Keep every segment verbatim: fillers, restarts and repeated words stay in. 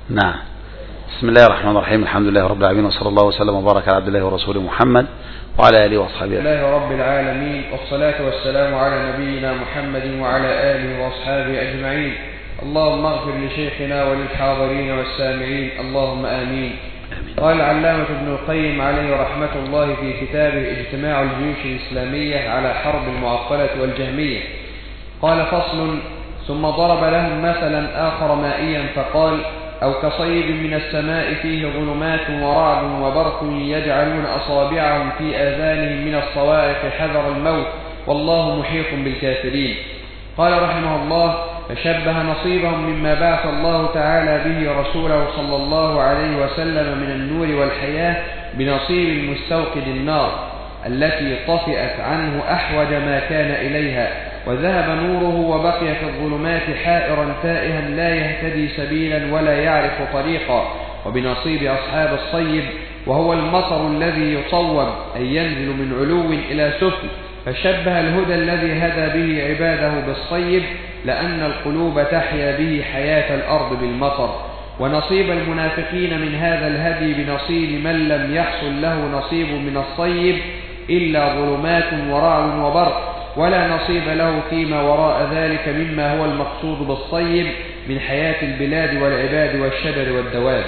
نعم. بسم الله الرحمن الرحيم. الحمد لله رب العالمين، وصلى الله وسلم وبارك على عبد الله ورسوله محمد وعلى آله وأصحابه. بسم الله رب العالمين، والصلاة والسلام على نبينا محمد وعلى آله وأصحابه أجمعين. اللهم اغفر لشيخنا وللحاضرين والسامعين، اللهم آمين. قال العلامة ابن القيم عليه رحمة الله في كتابه اجتماع الجيوش الإسلامية على حرب المعطلة والجهمية، قال: فصل: ثم ضرب لهم مثلا آخر مائيا فقال: أو كصيب من السماء فيه ظلمات ورعد وبرق يجعلون أصابعهم في آذانهم من الصواعق حذر الموت والله محيط بالكافرين. قال رحمه الله: فشبه نصيبهم مما بعث الله تعالى به رسوله صلى الله عليه وسلم من النور والحياة بنصيب المستوقد النار التي طفئت عنه أحوج ما كان إليها، وذهب نوره وبقي في الظلمات حائرا تائها لا يهتدي سبيلا ولا يعرف طريقا. وبنصيب أصحاب الصيب، وهو المطر الذي يصوب أي ينزل من علو إلى سفل، فشبه الهدى الذي هدى به عباده بالصيب، لأن القلوب تحيا به حياة الأرض بالمطر. ونصيب المنافقين من هذا الهدي بنصيب من لم يحصل له نصيب من الصيب إلا ظلمات ورعد وبرق، ولا نصيب له فيما وراء ذلك مما هو المقصود بالصيب من حياة البلاد والعباد والشجر والدواب.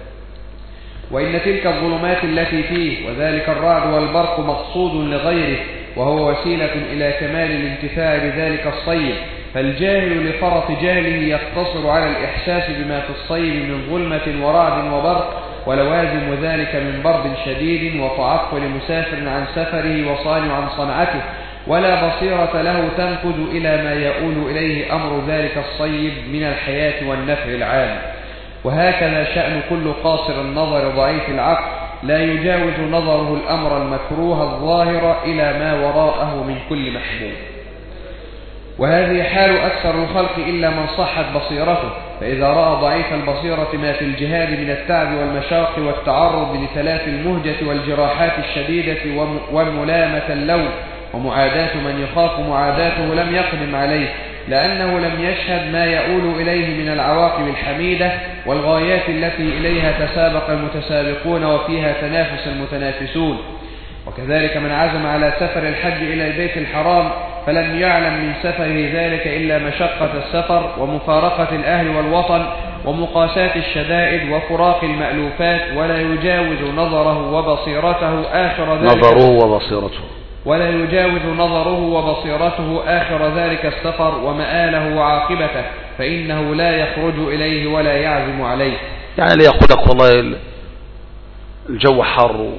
وإن تلك الظلمات التي فيه وذلك الرعد والبرق مقصود لغيره، وهو وسيلة إلى كمال الانتفاع بذلك الصيب، فالجاهل لفرط جهله يقتصر على الإحساس بما في الصيب من ظلمة ورعد وبرق، ولوازم ذلك من برد شديد وتعطل مسافر عن سفره وصانع عن صنعته، ولا بصيرة له تنقد إلى ما يؤول إليه أمر ذلك الصيب من الحياة والنفع العام. وهكذا شأن كل قاصر النظر ضعيف العقل، لا يجاوز نظره الأمر المكروه الظاهر إلى ما وراءه من كل محبوب. وهذه حال أكثر الخلق إلا من صحت بصيرته، فإذا رأى ضعيف البصيرة ما في الجهاد من التعب والمشاق والتعرض لتلاف المهجة والجراحات الشديدة وملامة اللوم ومعاداة من يخاف معاداته لم يقدم عليه، لأنه لم يشهد ما يؤول إليه من العواقب الحميدة والغايات التي إليها تسابق المتسابقون وفيها تنافس المتنافسون. وكذلك من عزم على سفر الحج إلى البيت الحرام فلم يعلم من سفره ذلك إلا مشقة السفر ومفارقة الأهل والوطن ومقاساة الشدائد وفراق المألوفات، ولا يجاوز نظره وبصيرته آخر ذلك نظره وبصيرته ولا يجاوز نظره وبصيرته آخر ذلك السفر ومآله وعاقبته، فإنه لا يخرج إليه ولا يعزم عليه. يعني لي يقول لك والله الجو حار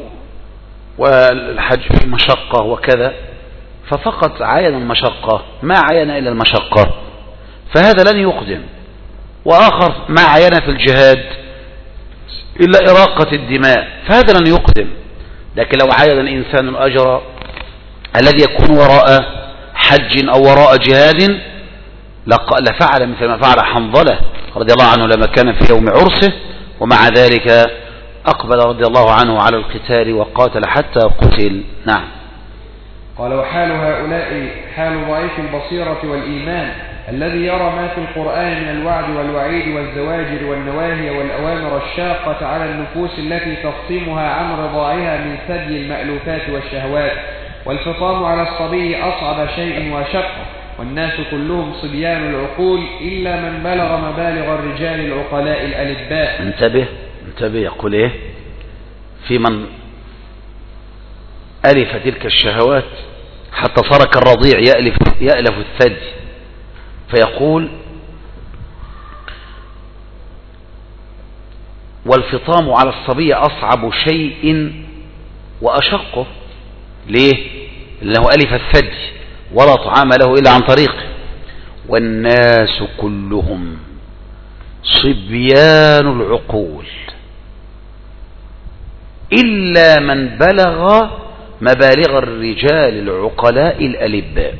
والحج في مشقة وكذا، ففقط عين المشقة ما عين إلى المشقة، فهذا لن يقدم. وآخر ما عين في الجهاد إلا إراقة الدماء، فهذا لن يقدم. لكن لو عين الإنسان الأجر الذي يكون وراء حج أو وراء جهاد لفعل مثل ما فعل حنظلة رضي الله عنه لما كان في يوم عرسه، ومع ذلك أقبل رضي الله عنه على القتال وقاتل حتى قتل. نعم. قال: وحال هؤلاء حال ضعيف البصيرة والإيمان الذي يرى ما في القرآن من الوعد والوعيد والزواجر والنواهي والأوامر الشاقة على النفوس التي تفصمها عن رضاعها من ثدي المألوفات والشهوات، والفطام على الصبي أصعب شيء وشق، والناس كلهم صبيان العقول إلا من بلغ مبالغ الرجال العقلاء الألباء. انتبه انتبه يقول إيه؟ في من ألف تلك الشهوات حتى صار كالرضيع يألف, يألف الثدي، فيقول: والفطام على الصبي أصعب شيء وأشقه. ليه؟ لأنه ألف الثدي ولا طعام له إلا عن طريقه. والناس كلهم صبيان العقول إلا من بلغ مبالغ الرجال العقلاء الألباء،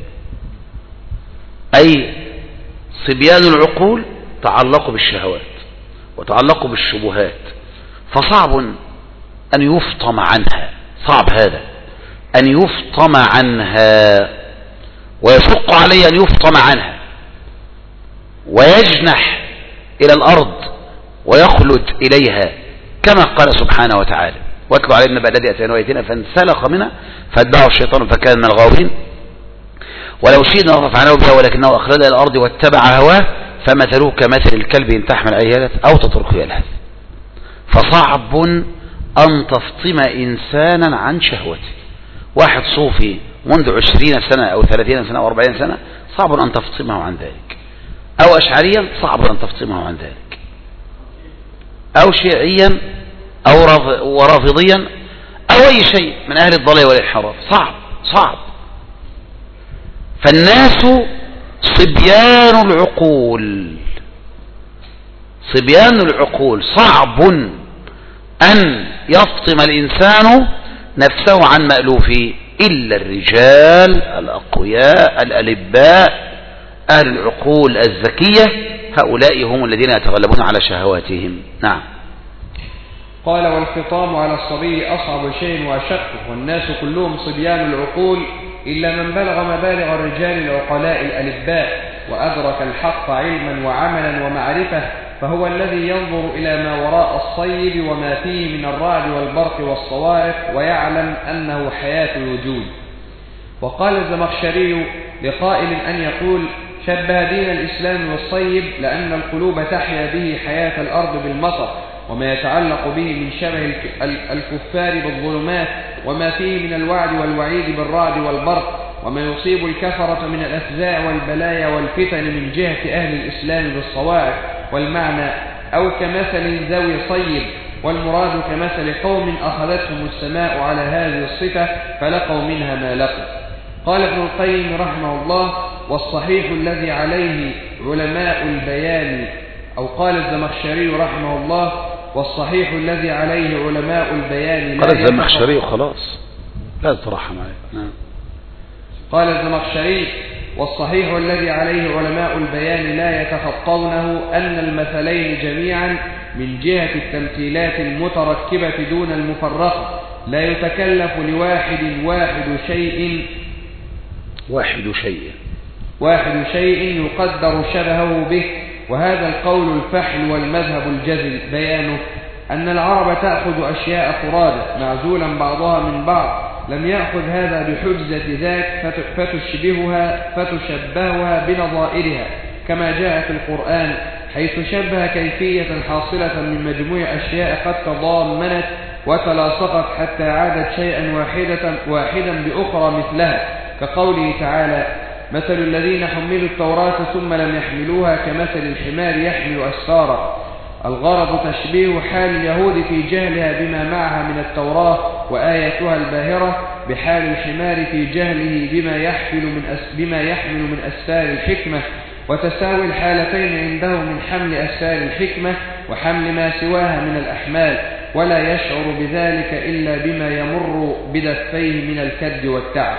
أي صبيان العقول تعلقوا بالشهوات وتعلقوا بالشبهات، فصعب أن يفطم عنها، صعب هذا أن يفطم عنها، ويشق عليه أن يفطم عنها ويجنح إلى الأرض ويخلد إليها كما قال سبحانه وتعالى: واتلو علينا نبأ الذي آتيناه آياتنا فانسلخ منها فاتبعه الشيطان فكان من الغاوين ولو شئنا لرفعناه بها ولكنه أخلد إلى الأرض واتبع هواه فمثله كمثل الكلب إن تحمل عليه يلهث أو تتركه يلهث. فصعب أن تفطم إنسانا عن شهوته. واحد صوفي منذ عشرين سنة أو ثلاثين سنة أو أربعين سنة صعب أن تفطمه عن ذلك، أو أشعريا صعب أن تفطمه عن ذلك، أو شيعيا أو ورافضيا أو أي شيء من أهل الضلال والانحراف، صعب صعب. فالناس صبيان العقول، صبيان العقول، صعب أن يفطم الإنسان نفسه عن مألوفه إلا الرجال الأقوياء الألباء أهل العقول الذكية، هؤلاء هم الذين يتغلبون على شهواتهم. نعم. قال: والفطام على الصبي أصعب شيء وأشق، والناس كلهم صبيان العقول إلا من بلغ مبالغ الرجال العقلاء الألباء وأدرك الحق علما وعملا ومعرفة، فهو الذي ينظر إلى ما وراء الصيب وما فيه من الرعد والبرق والصواعق ويعلم أنه حياة الوجود. وقال الزمخشري لقائل أن يقول: شبه دين الإسلام والصيب لأن القلوب تحيا به حياة الأرض بالمطر وما يتعلق به من شبه الكفار بالظلمات وما فيه من الوعد والوعيد بالرعد والبرق وما يصيب الكفرة من الأفزاع والبلايا والفتن من جهة أهل الإسلام بالصواعق. والمعنى: أو كمثل ذوي صيب، والمراد كمثل قوم أخذتهم السماء على هذه الصفة فلقوا منها ما لقوا. قال ابن القيم رحمه الله: والصحيح الذي عليه علماء البيان، أو قال الزمخشري رحمه الله: والصحيح الذي عليه علماء البيان. قال الزمخشري خلاص لا تترحم عليه. قال الزمخشري: والصحيح الذي عليه علماء البيان لا يتخطونه أن المثلين جميعا من جهة التمثيلات المتركبة دون المفرقة لا يتكلف لواحد واحد شيء واحد شيء واحد شيء يقدر شبهه به. وهذا القول الفحل والمذهب الجزل. بيانه أن العرب تأخذ أشياء فرادى معزولا بعضها من بعض، لم يأخذ هذا بحجزة ذاك فتشبهها فتشبهها بنظائرها كما جاء في القرآن، حيث شبه كيفية حاصلة من مجموع أشياء قد تضامنت وتلاصقت حتى عادت شيئا واحدة واحدا بأخرى مثلها، كقوله تعالى: مثل الذين حملوا التوراة ثم لم يحملوها كمثل الحمار يحمل أسفارا. الغرض تشبيه حال اليهود في جهلها بما معها من التوراة وآياتها الباهرة بحال الحمار في جهله بما يحمل من أس بما يحمل من أسفار الحكمة، وتساوي الحالتين عنده من حمل أسفار الحكمة وحمل ما سواها من الأحمال، ولا يشعر بذلك إلا بما يمر بدفيه من الكد والتعب.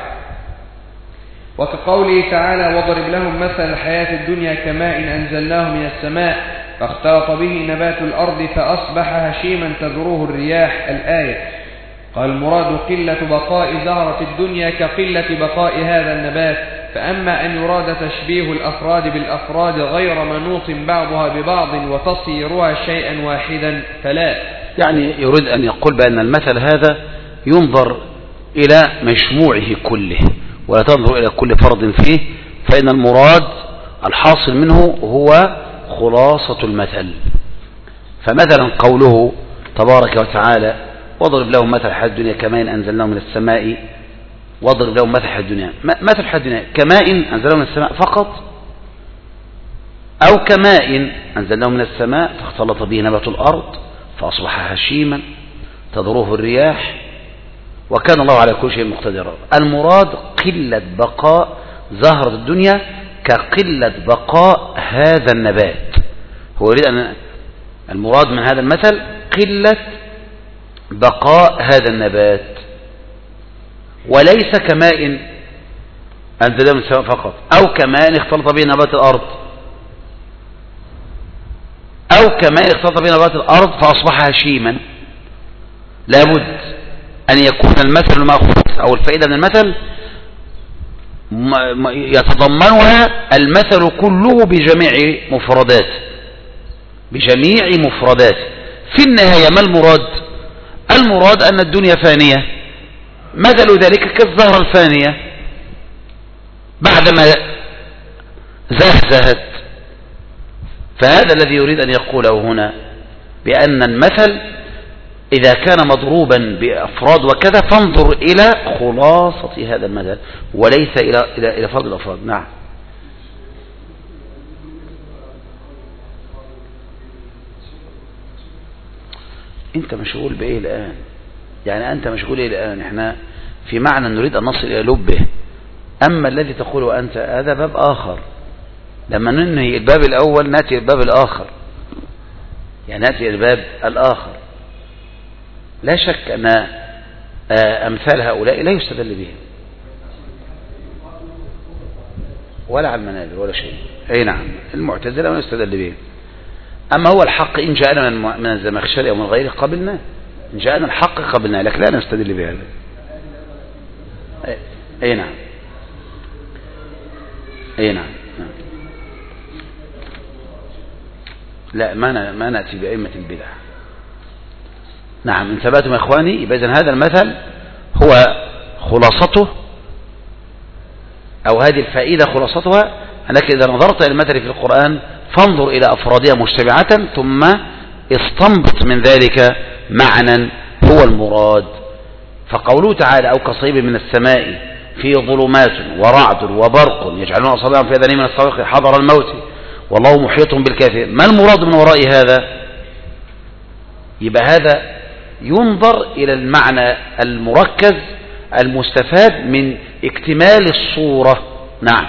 وكقوله تعالى: واضرب لهم مثل الحياة الدنيا كماء أنزلناه من السماء فاختلط به نبات الأرض فأصبح هشيما تذروه الرياح. الآية. قال: المراد قلة بقاء زهرة الدنيا كقلة بقاء هذا النبات. فأما أن يراد تشبيه الأفراد بالأفراد غير منوط بعضها ببعض وتصيرها شيئا واحدا فلا. يعني يريد أن يقول بأن المثل هذا ينظر إلى مجموعه كله ولا تنظر إلى كل فرد فيه، فإن المراد الحاصل منه هو خلاصة المثل. فمثلا قوله تبارك وتعالى: واضرب لهم مثل الحياة الدنيا كماء أنزلناه من السماء، واضرب لهم مثل الحياة الدنيا، مثل الحياة الدنيا كماء أنزلناه من السماء فقط، أو كماء أنزلناه من السماء فاختلط به نبات الأرض فأصبح هشيما تذروه الرياح وكان الله على كل شيء مقتدرا. المراد قلة بقاء زهرة الدنيا كقلة بقاء هذا النبات. هو يريد أن المراد من هذا المثل قلة بقاء هذا النبات، وليس كماء أنزل من السماء فقط، أو كماء اختلط به نبات الأرض، أو كماء اختلط به نبات الأرض فأصبح هشيما. لابد أن يكون المثل المأخوذ أو الفائدة من المثل يتضمنها المثل كله بجميع مفرداته، بجميع مفرداته. في النهاية ما المراد؟ المراد أن الدنيا فانية، مثل ذلك كالزهرة الفانية بعدما زهزهت. فهذا الذي يريد أن يقوله هنا، بأن المثل إذا كان مضروبا بأفراد وكذا فانظر إلى خلاصة هذا المثل وليس إلى إلى إلى فرد الأفراد. نعم. أنت مشغول بإيه الآن؟ يعني أنت مشغول إيه الآن؟ إحنا في معنى نريد أن نصل إلى لبه. أما الذي تقوله أنت هذا باب آخر. لما ننهي الباب الأول نأتي الباب الآخر، يعني نأتي الباب الآخر. لا شك أن أمثال هؤلاء لا يستدل بهم ولا على المنابر ولا شيء. أي نعم، المعتزلة لا يستدل بهم. أما هو الحق إن جاءنا من الزمخشري أو من غيره قبلنا، إن جاءنا الحق قبلنا، لكن لا نستدل بهذا. أي نعم، أي نعم. لا، ما ما نأتي بأئمة البدع. نعم، إن ثبتم يا إخواني. يبقى إذن هذا المثل هو خلاصته، أو هذه الفائدة خلاصتها، أنك إذا نظرت إلى المثل في القرآن فانظر إلى أفرادها مجتمعة ثم استنبط من ذلك معنى هو المراد. فقوله تعالى أو كصيب من السماء فيه ظلمات ورعد وبرق يجعلون أصابعهم في آذانهم من الصواعق حضر الموت والله محيط بالكافرين. ما المراد من وراء هذا؟ يبقى هذا ينظر إلى المعنى المركز المستفاد من اكتمال الصورة. نعم.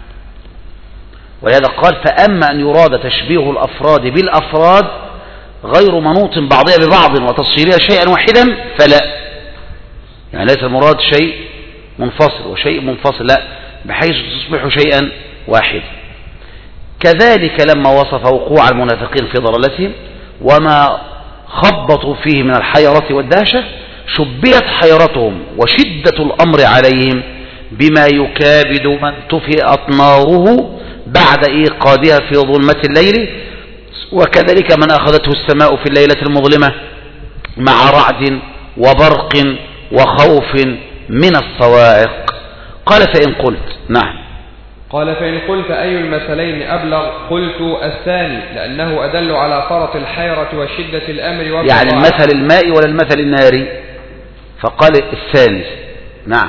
ولهذا قال فأما أن يراد تشبيه الأفراد بالأفراد غير منوط بعضها ببعض وتصيرها شيئا واحدا فلا، يعني ليس المراد شيء منفصل وشيء منفصل، لا، بحيث تصبح شيئا واحدا. كذلك لما وصف وقوع المنافقين في ضلالتهم وما خبطوا فيه من الحيرة والدهشة شبهت حيرتهم وشدة الأمر عليهم بما يكابد من طفئت ناره بعد إيقادها في ظلمة الليل، وكذلك من أخذته السماء في الليلة المظلمة مع رعد وبرق وخوف من الصواعق. قال فإن قلت. نعم. قال فإن قلت أي المثلين أبلغ؟ قلت الثاني، لأنه أدل على فرط الحيرة وشدة الأمر والضراعة. يعني المثل المائي ولا المثل الناري؟ فقال الثاني. نعم.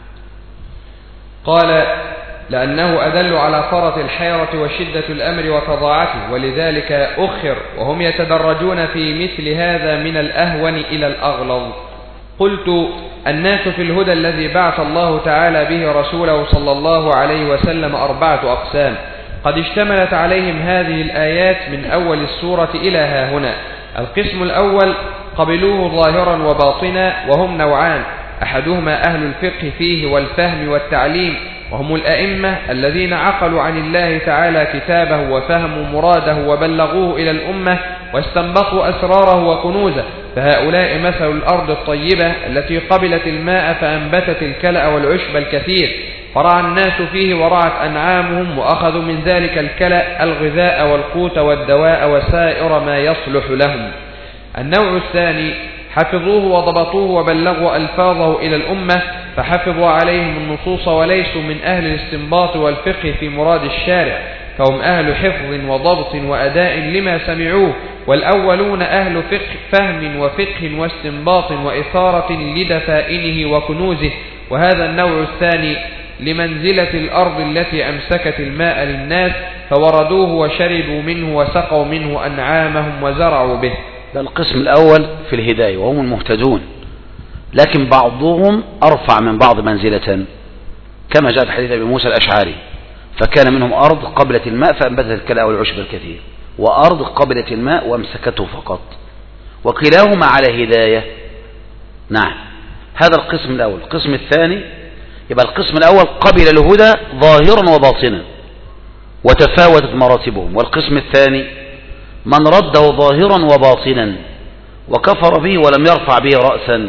قال لأنه أدل على فرط الحيرة وشدة الأمر وتضاعته، ولذلك أخر، وهم يتدرجون في مثل هذا من الأهون إلى الأغلظ. قلت الناس في الهدى الذي بعث الله تعالى به رسوله صلى الله عليه وسلم أربعة أقسام قد اشتملت عليهم هذه الآيات من أول السورة إلى ها هنا. القسم الأول قبلوه ظاهرا وباطنا، وهم نوعان: أحدهما أهل الفقه فيه والفهم والتعليم، وهم الأئمة الذين عقلوا عن الله تعالى كتابه وفهموا مراده وبلغوه إلى الأمة واستنبطوا أسراره وكنوزه، فهؤلاء مثل الأرض الطيبة التي قبلت الماء فأنبتت الكلأ والعشب الكثير، فرعى الناس فيه ورعت أنعامهم، وأخذوا من ذلك الكلأ الغذاء والقوت والدواء وسائر ما يصلح لهم. النوع الثاني حفظوه وضبطوه وبلغوا ألفاظه إلى الأمة فحفظوا عليهم النصوص وليسوا من أهل الاستنباط والفقه في مراد الشارع، فهم أهل حفظ وضبط وأداء لما سمعوه، والأولون أهل فقه فهم وفقه واستنباط وإثارة لدفائنه وكنوزه. وهذا النوع الثاني لمنزلة الأرض التي أمسكت الماء للناس فوردوه وشربوا منه وسقوا منه أنعامهم وزرعوا به. ده القسم الأول في الهداية وهم المهتدون، لكن بعضهم أرفع من بعض منزلة كما جاء في حديث أبي موسى الأشعري: فكان منهم أرض قبلت الماء فأنبتت الكلأ والعشب الكثير، وأرض قبلت الماء وامسكته فقط، وكلاهما على هداية. نعم، هذا القسم الأول. القسم الثاني يبقى القسم الأول قبل الهدى ظاهرا وباطنا وتفاوتت مراتبهم، والقسم الثاني من رده ظاهرا وباطنا وكفر به ولم يرفع به رأسا.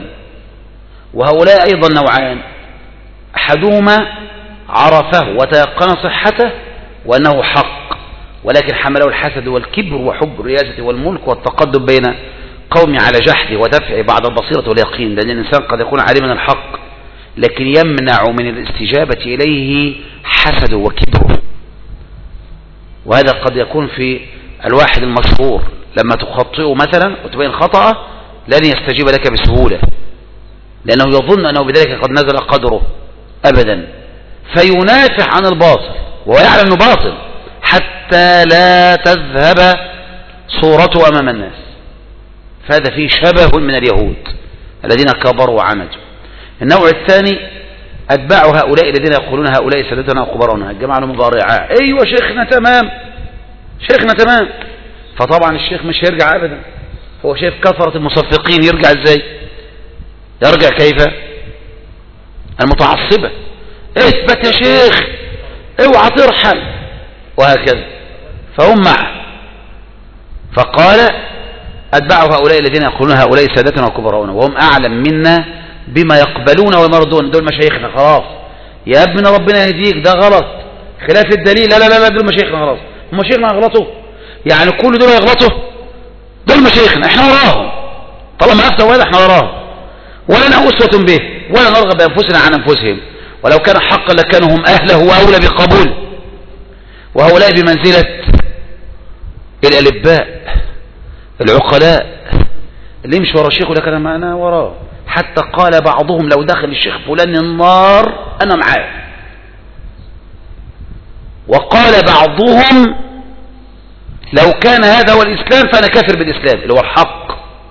وهؤلاء أيضا نوعان: أحدهما عرفه وتيقن صحته وأنه حق ولكن حمله الحسد والكبر وحب الرياسة والملك والتقدم بين قوم على جحده ودفع بعد البصيرة واليقين، لأن الإنسان قد يكون عالما الحق لكن يمنع من الاستجابة إليه حسده وكبره. وهذا قد يكون في الواحد المشهور، لما تخطئه مثلا وتبين خطأه لن يستجيب لك بسهولة، لأنه يظن أنه بذلك قد نزل قدره أبدا، فينافح عن الباطل وهو يعلم أنه باطل حتى لا تذهب صورته أمام الناس. فهذا فيه شبه من اليهود الذين كبروا وعندوا. النوع الثاني أتباع هؤلاء الذين يقولون هؤلاء سادتنا وكبراؤنا، الجماعة المضارعة، أيوة شيخنا تمام، شيخنا تمام. فطبعا الشيخ مش هيرجع أبدا، هو شايف كثرة المصفقين، يرجع ازاي؟ يرجع كيف؟ المتعصبة، اثبت يا شيخ، اوعى ترحل، وهكذا. فهم معه. فقال أتباع هؤلاء الذين يقولون هؤلاء سادتنا وكبراؤنا وهم أعلم منا بما يقبلون ويمرضون. دول مشايخنا خلاص، يا ابن ربنا يهديك، ده غلط خلاف الدليل، لا لا لا دول مشايخنا خلاص، هم مشايخنا يغلطوا، يعني كل دول يغلطوا، دول مشايخنا احنا وراهم، طالما افتوا هذا احنا وراهم، ولنا أسوة به ولا نرغب بأنفسنا عن أنفسهم، ولو كان حقا لكانوا هم أهله وأولى بقبول. وهؤلاء بمنزلة الألباء العقلاء اللي يمشي ورا الشيخ ولكن أنا أنا وراه. حتى قال بعضهم لو دخل الشيخ فلان النار أنا معاه. وقال بعضهم لو كان هذا هو الإسلام فأنا كافر بالإسلام، اللي هو الحق،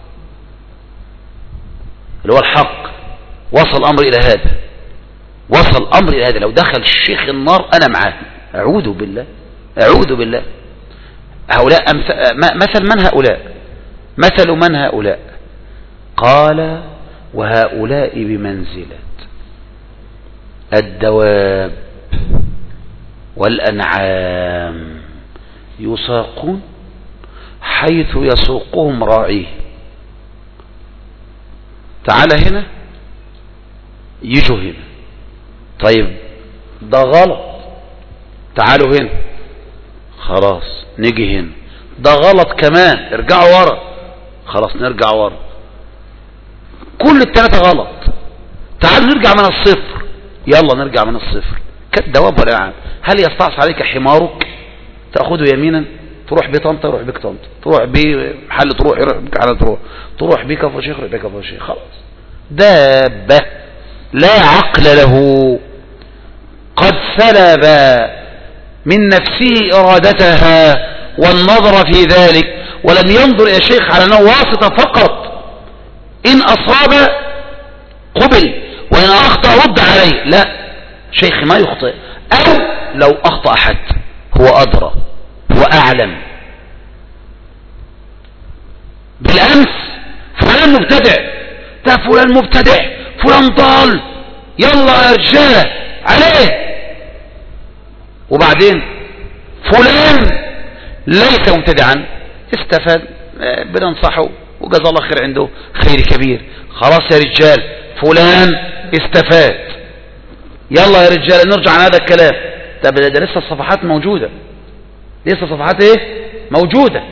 اللي هو الحق. وصل الأمر إلى هذا، وصل الأمر إلى هذا، لو دخل الشيخ النار أنا معاه. أعوذ بالله، أعوذ بالله. هؤلاء مثل من هؤلاء؟ مثل من هؤلاء؟ قال وهؤلاء بمنزلة الدواب والأنعام يساقون حيث يسوقهم راعيه. تعال هنا يجوا هنا، طيب ده غلط، تعالوا هنا، خلاص نيجي هنا، ده غلط كمان، ارجعوا ورا، خلاص نرجع ورا، كل الثلاثة غلط، تعالوا نرجع من الصفر، يلا نرجع من الصفر. كالدواب والأنعام. هل يستعصي عليك حمارك تأخذه يمينا تروح بيه طنطا يروح بيك طنطا، تروح بيه محل تروح يروح بيك على تروح، تروح بيه كفر شيخ يروح بيه كفر شيخ، خلاص. دابة لا عقل له، قد سلب من نفسه إرادتها والنظر في ذلك، ولم ينظر إلى الشيخ على أنه واسطة فقط، إن أصاب قبل وإن أخطأ رد عليه. لا، شيخ ما يخطئ، أو لو أخطأ أحد هو أدرى وأعلم. بالأمس فلان مبتدع، ده فلان مبتدع، فلان ضال، يلا يا رجالة عليه. وبعدين فلان ليس مبتدعا، استفاد، بننصحه وجزا الله خير عنده خير كبير، خلاص يا رجال فلان استفاد، يلا يا رجال نرجع عن هذا الكلام. طب ده لسه الصفحات موجودة، لسه الصفحات ايه موجودة.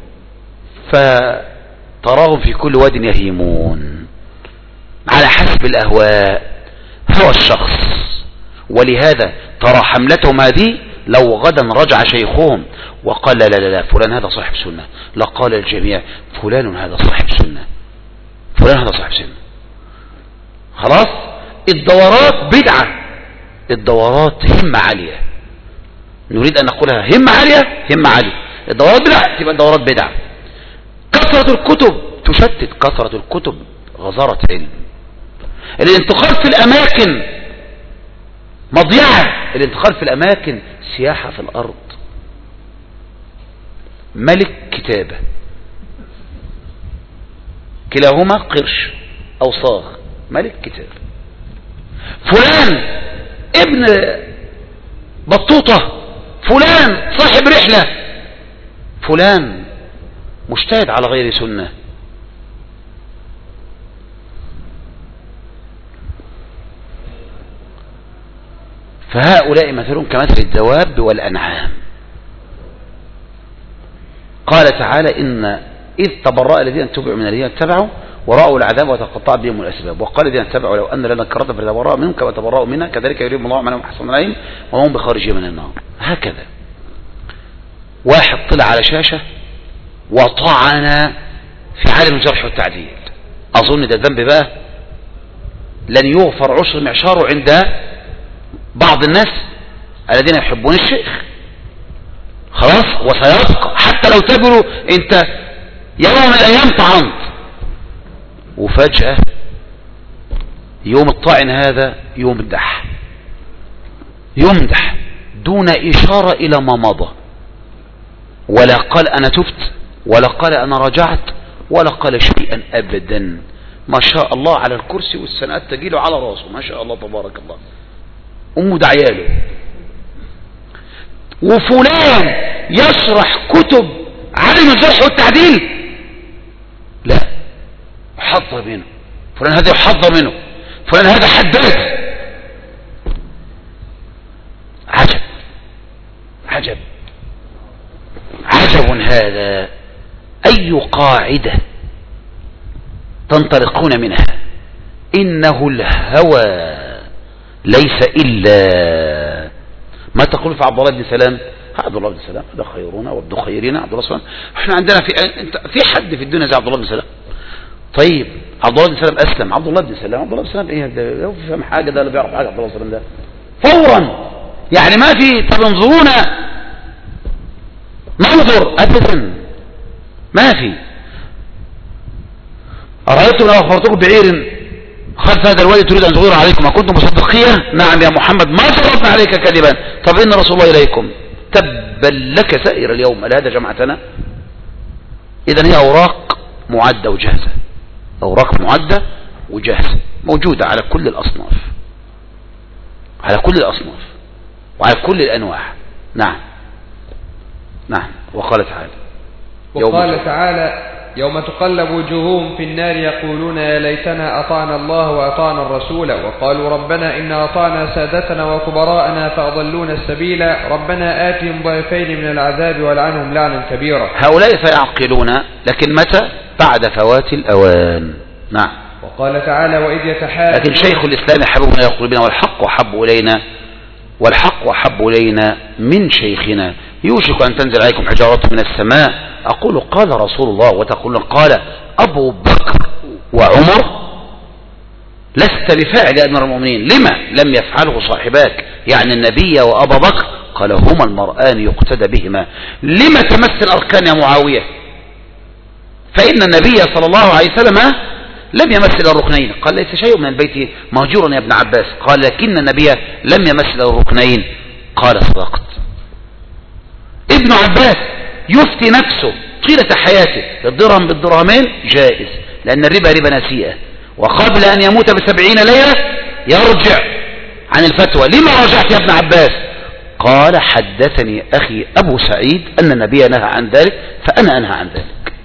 فتراهم في كل واد يهيمون على حسب الأهواء، هو الشخص. ولهذا ترى حملتهم هذه لو غدا رجع شيخهم وقال لا لا لا فلان هذا صاحب سنة، لقال الجميع فلان هذا صاحب سنة، فلان هذا صاحب سنة. خلاص. الدورات بدعة، الدورات همة عالية، نريد أن نقولها همة عالية، همة عالية. الدورات بدعة تبقى الدورات بدعة. كثرة الكتب تشتت، كثرة الكتب غزارة علم. الانتقال في الأماكن مضيعة، الانتقال في الأماكن سياحة في الأرض. ملك كتابة، كلاهما قرش أو صاغ، ملك كتابة. فلان ابن بطوطة، فلان صاحب رحلة، فلان مجتهد على غير سنة. فهؤلاء مثلهم كمثل الدواب والأنعام. قال تعالى إن إذ تبرأ الذين اتبعوا من الذين اتبعوا ورأوا العذاب وتقطعت بهم الأسباب وقال الذين اتبعوا لو أن لنا كرة فنتبرأ منهم كما تبرأوا منا كذلك يريهم الله عملهم أحسن العلم وهم بخارجين من النار. هكذا واحد طلع على شاشة وطعن في عالم الجرح والتعديل، أظن ده ذنب بقى لن يغفر عشر معشاره عند بعض الناس الذين يحبون الشيخ، خلاص، وسيبقى حتى لو تقولوا انت يوم من الايام طعنت، وفجأة يوم الطعن هذا يمدح يمدح دون إشارة إلى ما مضى، ولا قال أنا تبت ولا قال أنا رجعت ولا قال شيئا أبدا. ما شاء الله على الكرسي والسنوات تجيله على راسه، ما شاء الله تبارك الله، أمه دعياله. وفلان يشرح كتب علم الجرح والتعديل، لا، يحذر منه فلان، هذا يحذر منه فلان، هذا حداد. عجب عجب عجب هذا. أي قاعدة تنطلقون منها؟ إنه الهوى ليس إلا ما تقول في عبد الله بن سلام. عبد الله بن سلام هذا خيرنا وابن خيرنا عبد الله بن سلام. احنا عندنا في في حد في الدنيا زي عبد الله بن سلام؟ طيب عبد الله بن سلام أسلم، عبد الله بن سلام عبد الله بن سلام ايه ده؟ هو فاهم حاجة ده؟ اللي بيعرف حاجة عبد الله بن سلام ده فورا يعني ما في تنظرون منظر أبدا، ما في. أرأيتم لو أخبرتكم بعير خلف هذا الوادي تريد أن تغير عليكم أكنتم مصدقية؟ نعم يا محمد ما جربنا عليك كذبا. طب إن رسول الله إليكم تبا لك سائر اليوم، هل هذا جمعتنا؟ إذن هي أوراق معدة وجاهزة، أوراق معدة وجاهزة موجودة على كل الأصناف، على كل الأصناف وعلى كل الأنواع. نعم نعم. وقال تعالى وقال تعالى يوم تقلب وجوههم في النار يقولون يا ليتنا أطعنا الله وأطعنا الرسول وقالوا ربنا إنا أطعنا سادتنا وكبراءنا فأضلونا السبيل ربنا آتهم ضعفين من العذاب والعنهم لعنا كبيرا. هؤلاء سيعقلون، لكن متى؟ بعد فوات الأوان. نعم. وقال تعالى وإذ يتحاجون، لكن شيخ الإسلام حببنا يقول بنا والحق وحب إلينا والحق وحب إلينا من شيخنا يوشك أن تنزل عليكم حجارة من السماء. أقول قال رسول الله وتقولون قال أبو بكر وعمر. لست بفاعل يا أمير المؤمنين، لما لم يفعله صاحباك يعني النبي وأبا بكر؟ قال هما المرآن يقتدى بهما. لما تمثل أركان يا معاوية؟ فإن النبي صلى الله عليه وسلم لم يمثل الركنين. قال ليس شيء من البيت مهجور يا ابن عباس. قال لكن النبي لم يمثل الركنين. قال صدقت. ابن عباس يفتي نفسه طيلة حياته الدرهم بالدرهمين جائز، لأن الربا ربا نسيئة، وقبل أن يموت بسبعين ليلة يرجع عن الفتوى. لما رجعت يا ابن عباس؟ قال حدثني أخي أبو سعيد أن النبي نهى عن ذلك فأنا أنهى عن ذلك.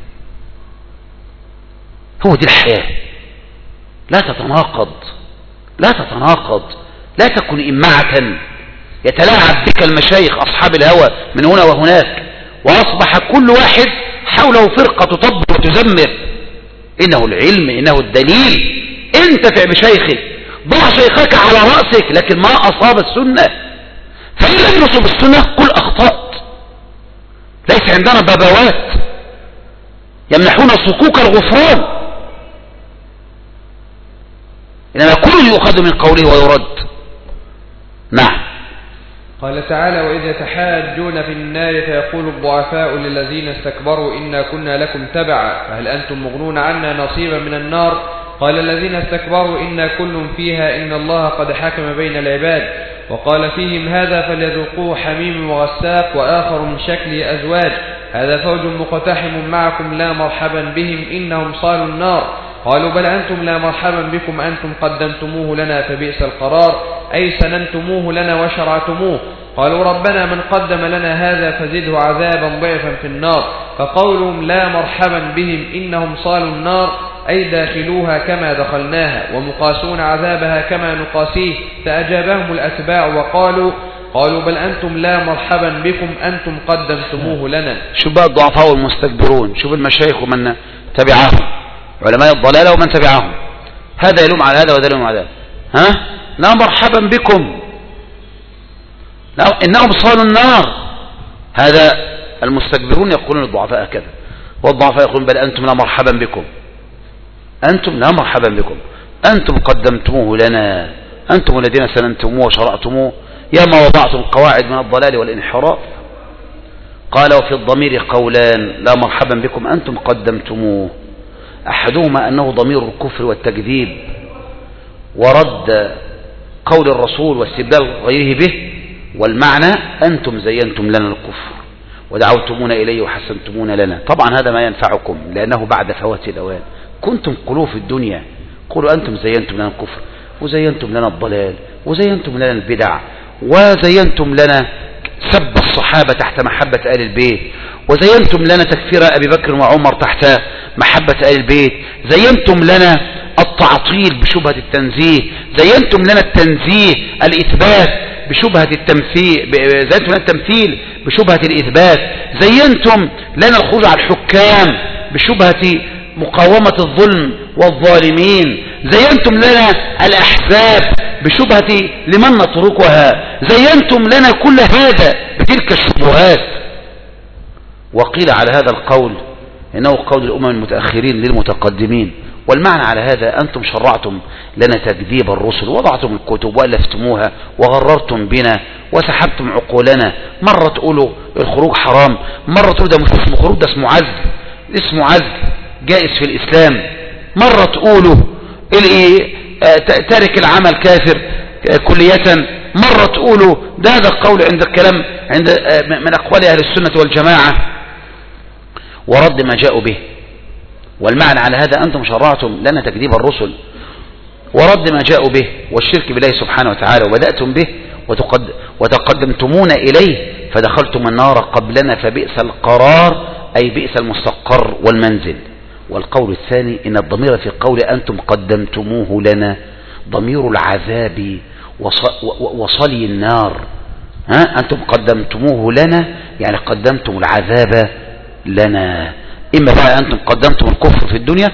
هو دي الحياة، لا تتناقض لا تتناقض لا تكن إمعة يتلاعب بك المشايخ أصحاب الهوى من هنا وهناك، وأصبح كل واحد حوله فرقة تطبق وتزمر. إنه العلم، إنه الدليل. انتفع بشيخك، ضع شيخك على رأسك، لكن ما أصاب السنة فإن لم يصب السنة قل أخطأت. ليس عندنا بابوات يمنحون صكوك الغفران، إنما كل يؤخذ من قوله ويرد. نعم. قال تعالى وإذ يتحاجون في النار فيقول الضعفاء للذين استكبروا إنا كنا لكم تبعا فهل أنتم مغنون عنا نصيبا من النار؟ قال الذين استكبروا إنا كل فيها إن الله قد حكم بين العباد. وقال فيهم هذا فليذوقوه حميم وغساق وآخر من شكله أزواج هذا فوج مقتحم معكم لا مرحبا بهم إنهم صالوا النار. قالوا بل أنتم لا مرحبا بكم أنتم قدمتموه لنا فبئس القرار أي سننتموه لنا وشرعتموه. قالوا ربنا من قدم لنا هذا فزده عذابا ضعفا في النار. فقولهم لا مرحبا بهم إنهم صالوا النار أي داخلوها كما دخلناها ومقاسون عذابها كما نقاسيه. فأجابهم الأتباع وقالوا قالوا بل أنتم لا مرحبا بكم أنتم قدمتموه لنا. شوف بقى الضعفاء والمستكبرون، شوف المشايخ ومن تبعهم، علماء الضلالة ومن تبعهم، هذا يلوم على هذا وهذا يلوم على هذا. ها لا مرحبا بكم، لا إنهم صالوا النار. هذا المستكبرون يقولون الضعفاء كذا، والضعفاء يقولون بل أنتم لا مرحبا بكم، أنتم لا مرحبا بكم، أنتم قدمتموه لنا، أنتم الذين سننتموه وشرعتموه، يا ما وضعتم قواعد من الضلال والانحراف. قال وفي الضمير قولان، لا مرحبا بكم أنتم قدمتموه، أحدهما أنه ضمير الكفر والتكذيب ورد قول الرسول واستبدال غيره به، والمعنى أنتم زينتم لنا الكفر ودعوتمونا إليه وحسنتمونا لنا. طبعا هذا ما ينفعكم لأنه بعد فوات الأوان. كنتم قلوه في الدنيا، قولوا أنتم زينتم لنا الكفر وزينتم لنا الضلال وزينتم لنا البدع وزينتم لنا سب الصحابة تحت محبة آل البيت، وزينتم لنا تكفير أبي بكر وعمر تحت محبة آل البيت، زينتم لنا التعطيل بشبهة التنزيه، زينتم لنا التنزيه الإثبات بشبهة التمثيل، زينتم لنا التمثيل بشبهة الإثبات، زينتم لنا الخروج على الحكام بشبهة مقاومة الظلم والظالمين، زينتم لنا الأحزاب بشبهة لمن نتركها، زينتم لنا كل هذا بتلك الشبهات. وقيل على هذا القول إنه قول الأمم المتأخرين للمتقدمين، والمعنى على هذا أنتم شرعتم لنا تكذيب الرسل، وضعتم الكتب وألفتموها وغررتم بنا وسحبتم عقولنا. مرة تقولوا الخروج حرام، مرة تقولوا ده مش اسمه خروج، ده اسمه عزل، اسمه عزل جائز في الإسلام، مرة تقولوا تارك العمل كافر كلية، مرة تقولوا ده هذا القول عند الكلام عند من أقوال أهل السنة والجماعة ورد ما جاءوا به. والمعنى على هذا أنتم شرعتم لنا تكذيب الرسل ورد ما جاءوا به والشرك بالله سبحانه وتعالى، وبدأتم به وتقد وتقدمتمون إليه فدخلتم النار قبلنا فبئس القرار، أي بئس المستقر والمنزل. والقول الثاني إن الضمير في قول أنتم قدمتموه لنا ضمير العذاب وصلي النار. ها أنتم قدمتموه لنا يعني قدمتم العذاب لنا، إما بقى أنتم قدمتم الكفر في الدنيا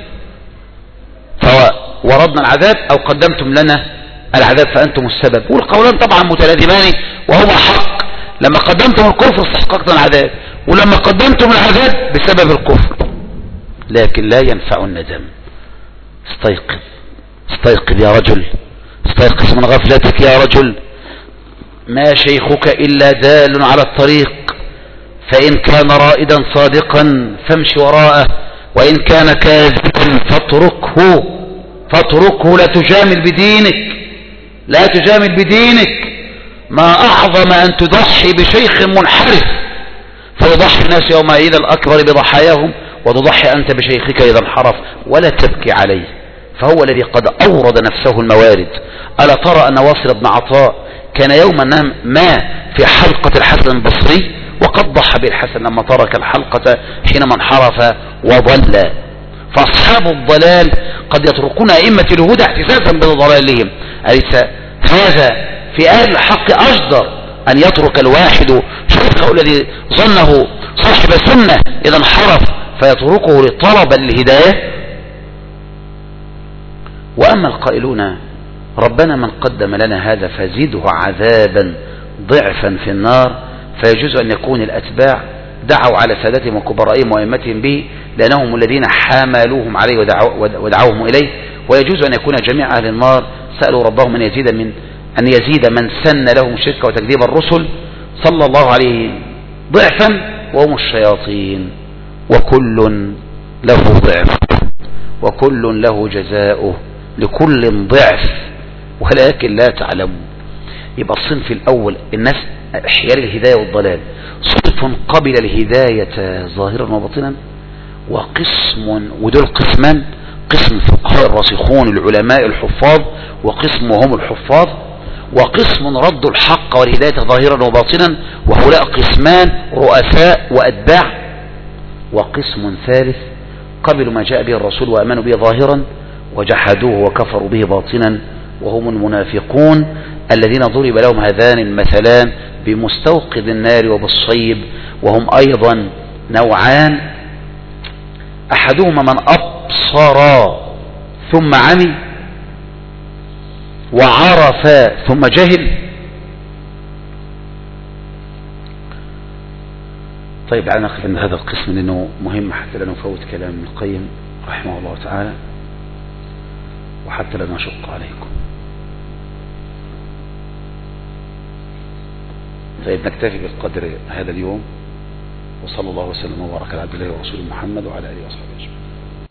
فوردنا العذاب، أو قدمتم لنا العذاب فأنتم السبب. والقولان طبعا متلازمان وهما حق، لما قدمتم الكفر استحققتم العذاب، ولما قدمتم العذاب بسبب الكفر. لكن لا ينفع الندم. استيقظ استيقظ يا رجل، استيقظ من غفلتك يا رجل، ما شيخك إلا دال على الطريق، فإن كان رائدا صادقا فامشي وراءه، وإن كان كاذبا فاتركه فاتركه لا تجامل بدينك، لا تجامل بدينك. ما أعظم أن تضحي بشيخ منحرف فيضحي الناس يومئذ الأكبر بضحاياهم، وتضحي أنت بشيخك إذا انحرف ولا تبكي عليه، فهو الذي قد أورد نفسه الموارد. ألا ترى أن واصل بن عطاء كان يوما ما في حلقة الحسن البصري وقد ضحى بالحسن لما ترك الحلقة حينما انحرف وضل. فأصحاب الضلال قد يتركون أئمة الهدى احتساسا بضلالهم. أليس هذا في أهل الحق أجدر أن يترك الواحد شيخه الذي ظنه صاحب سنة إذا انحرف فيتركه لطلب الهداية؟ وأما القائلون ربنا من قدم لنا هذا فزيده عذابا ضعفا في النار، فيجوز أن يكون الأتباع دعوا على سادتهم وكبرائهم وأئمتهم به لأنهم الذين حاملوهم عليه ودعوهم إليه، ويجوز أن يكون جميع أهل النار سألوا ربهم أن يزيد من أن يزيد من سن لهم شرك وتكذيب الرسل صلى الله عليه ضعفا وهم الشياطين، وكل له ضعف وكل له جزاؤه لكل ضعف ولكن لا تعلمون. يبقى الصنف الأول الناس احيال الهداية والضلال، صنف قبل الهداية ظاهرا وباطنا، وقسم ودول قسمان، قسم الفقهاء الراسخون العلماء الحفاظ وقسم هم الحفاظ، وقسم ردوا الحق والهداية ظاهرا وباطنا وهؤلاء قسمان رؤساء وأتباع، وقسم ثالث قبلوا ما جاء به الرسول وأمنوا به ظاهرا وجحدوه وكفروا به باطنا وهم المنافقون الذين ضرب لهم هذان المثلان بمستوقد النار وبالصيب، وهم أيضا نوعان: أحدهما من أبصر ثم عمي وعرف ثم جهل. طيب أنا نقف عند هذا القسم لأنه مهم حتى لا نفوت كلام ابن القيم رحمه الله تعالى، وحتى لا نشق عليكم. طيب نكتفي بالقدر هذا اليوم، وصلى الله وسلم وبارك على عبد الله ورسوله محمد وعلى آله وصحبه أجمعين.